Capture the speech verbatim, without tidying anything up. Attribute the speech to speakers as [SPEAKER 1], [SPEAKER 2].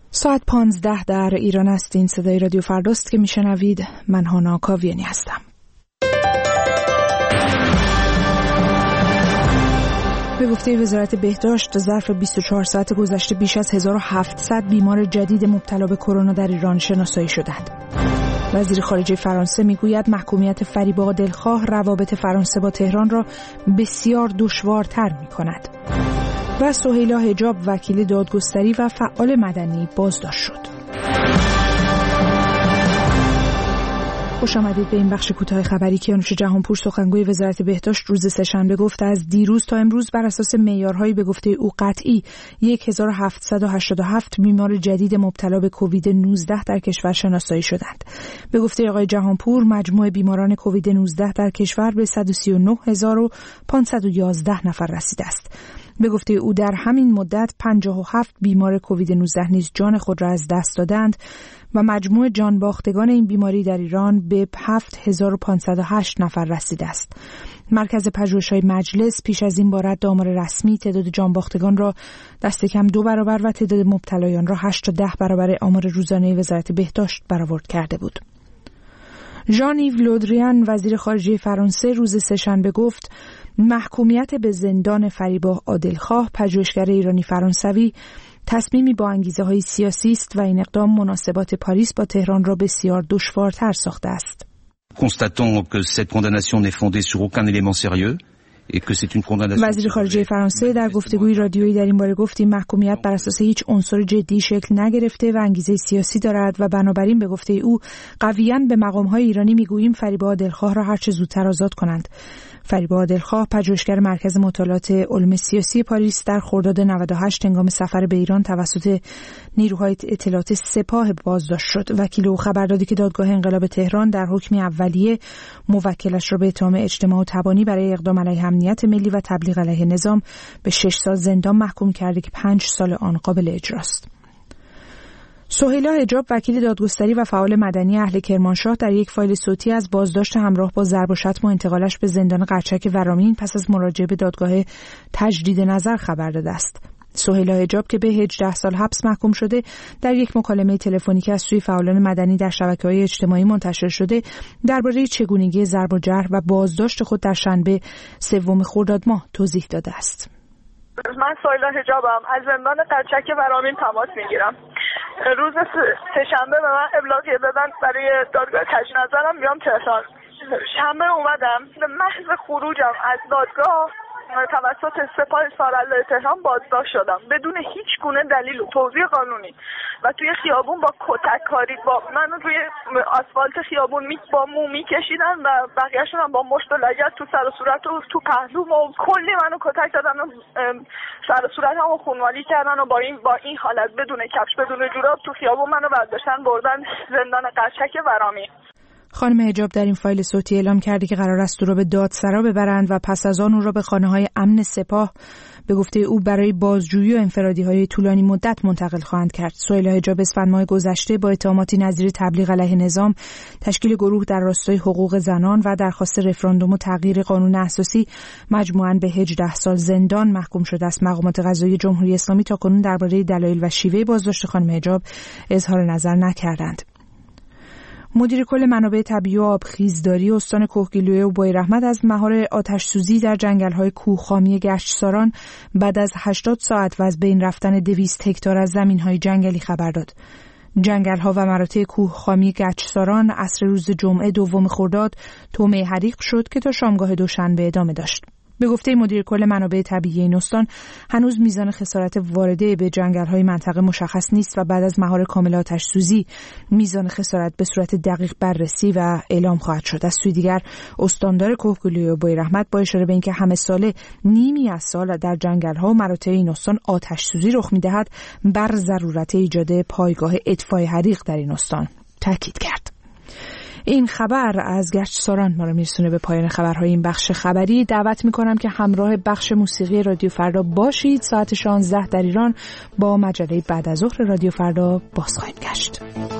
[SPEAKER 1] ساعت پانزده در ایران است. این صدای رادیو فرداست که میشنوید. من هانا کاویانی هستم. به گفته وزارت بهداشت ظرف بیست و چهار ساعت گذشته بیش از هزار و هفتصد بیمار جدید مبتلا به کرونا در ایران شناسایی شدند. وزیر خارجه فرانسه میگوید محکومیت فریب عادلخواه روابط فرانسه با تهران را بسیار دشوارتر می‌کند. و سهیلا حجاب وکیل دادگستری و فعال مدنی بازداشت شد. خوش آمدید به این بخش کوتاه خبری. کیانوش جهانپور سخنگوی وزارت بهداشت روز سه‌شنبه گفت از دیروز تا امروز بر اساس معیارهایی به گفته او قطعی هزار و هفتصد و هشتاد و هفت بیمار جدید مبتلا به کووید نوزده در کشور شناسایی شدند. به گفته آقای جهانپور مجموع بیماران کووید نوزده در کشور به صد و سی و نه هزار و پانصد و یازده نفر رسیده است. به گفته او در همین مدت پنجاه و هفت بیمار کووید نوزده نیز جان خود را از دست دادند و مجموع جان باختگان این بیماری در ایران به هفت هزار و پانصد و هشت نفر رسیده است. مرکز پژوهش‌های مجلس پیش از این با رد آمار رسمی تعداد جان باختگان را دست کم دو برابر و تعداد مبتلایان را هشت تا ده برابر آمار روزانه وزارت بهداشت برآورد کرده بود. ژان ایو لودریان وزیر خارجه فرانسه روز سه‌شنبه گفت محکومیت به زندان فریبا عادلخواه پژوهشگر ایرانی فرانسوی تصمیمی با انگیزه‌های سیاسی است و این اقدام مناسبات پاریس با تهران را بسیار دشوارتر ساخته است.
[SPEAKER 2] Constatons que cette condamnation n'est fondée sur aucun élément sérieux.
[SPEAKER 1] وزیر خارجه فرانسه در گفتگوی رادیویی در این باره گفت این محکومیت بر اساس هیچ عنصر جدی شکل نگرفته و انگیزه سیاسی دارد و بنابراین به گفته او قویاً به مقام‌های ایرانی میگوییم فریبا عادلخواه را هر چه زودتر آزاد کنند. فریبا عادلخواه پژوهشگر مرکز مطالعات علوم سیاسی پاریس در خرداد نود و هشت هنگام سفر به ایران توسط نیروهای اطلاعات سپاه بازداشت شد. وکیل او خبر داد که دادگاه انقلاب تهران در حکم اولیه موکلش را به اتهام اجتماع و تبانی برای اقدام علیه امنیت ملی و تبلیغ علیه نظام به شش سال زندان محکوم کرده که پنج سال آن قابل اجراست. سهیلا حجاب وکیل دادگستری و فعال مدنی اهل کرمانشاه در یک فایل صوتی از بازداشت همراه با ضرب و شتم و انتقالش به زندان قرچک ورامین پس از مراجعه به دادگاه تجدید نظر خبر داده است. سهیلا حجاب که به هجده سال حبس محکوم شده در یک مکالمه تلفنی از سوی فعالان مدنی در شبکه‌های اجتماعی منتشر شده درباره چگونگی ضرب و جرح و بازداشت خود در شنبه سوم خرداد ماه توضیح داده است.
[SPEAKER 3] من سهیلا حجابم از زندان قرچک ورامین تماس میگیرم. روز سه‌شنبه به من ابلاغیه دادن برای دادگاه تجدید نظرم میام تهران. شنبه اومدم به محض خروجم از دادگاه توسط سپاه سالار تهران بازداشت شدم بدون هیچ گونه دلیل و توضیح قانونی و توی خیابون با کتک کاری با من روی آسفالت خیابون می با مو میکشیدن و بقیه‌شون هم با مشت و لگد تو سر و صورت و تو پهلوم و کلی منو کتک دادن و سر و صورتمو خونمالی کردن و با این با این حالت بدون کفش بدون جوراب تو خیابون منو برداشتن بردن زندان قرچک ورامین.
[SPEAKER 1] خانم حجاب در این فایل صوتی اعلام کرده که قرار است او را به دادسرا ببرند و پس از آن او را به خانه‌های امن سپاه به گفته او برای بازجویی و انفرادی‌های طولانی مدت منتقل خواهند کرد. سهیلا حجاب اسفند ماه گذشته با اتهاماتی نظیر تبلیغ علیه نظام، تشکیل گروه در راستای حقوق زنان و درخواست رفراندوم و تغییر قانون اساسی مجموعاً به هجده سال زندان محکوم شده است. مقامات قضایی جمهوری اسلامی تاکنون درباره دلایل و شیوه بازداشت خانم حجاب اظهار نظر نکردند. مدیر کل منابع طبیعی و آبخیزداری استان کهگیلویه و بویراحمد از مهار آتش‌سوزی در جنگل‌های کوهخامی گشتساران بعد از هشتاد ساعت و از بین رفتن دویست هکتار از زمین‌های جنگلی خبر داد. جنگل‌ها و مراتع کوهخامی گچساران عصر روز جمعه دوم خرداد طعمه حریق شد که تا شامگاه دوشنبه ادامه داشت. به گفته مدیر کل منابع طبیعی این استان هنوز میزان خسارت وارده به جنگل‌های منطقه مشخص نیست و بعد از مهار کامل آتش‌سوزی میزان خسارت به صورت دقیق بررسی و اعلام خواهد شد. از سوی دیگر استاندار کهگیلویه و بویراحمد با اشاره به اینکه همه ساله نیمی از سال در جنگل‌ها و مراتع این استان آتش‌سوزی رخ می‌دهد بر ضرورت ایجاد پایگاه اطفاء حریق در این استان تاکید کرد. این خبر از گشتساران ما را میرسونه به پایان خبرهای این بخش خبری. دعوت میکنم که همراه بخش موسیقی رادیو فردا باشید. ساعت شانزده در ایران با مجله بعد از ظهر رادیو فردا باز خواهیم گشت.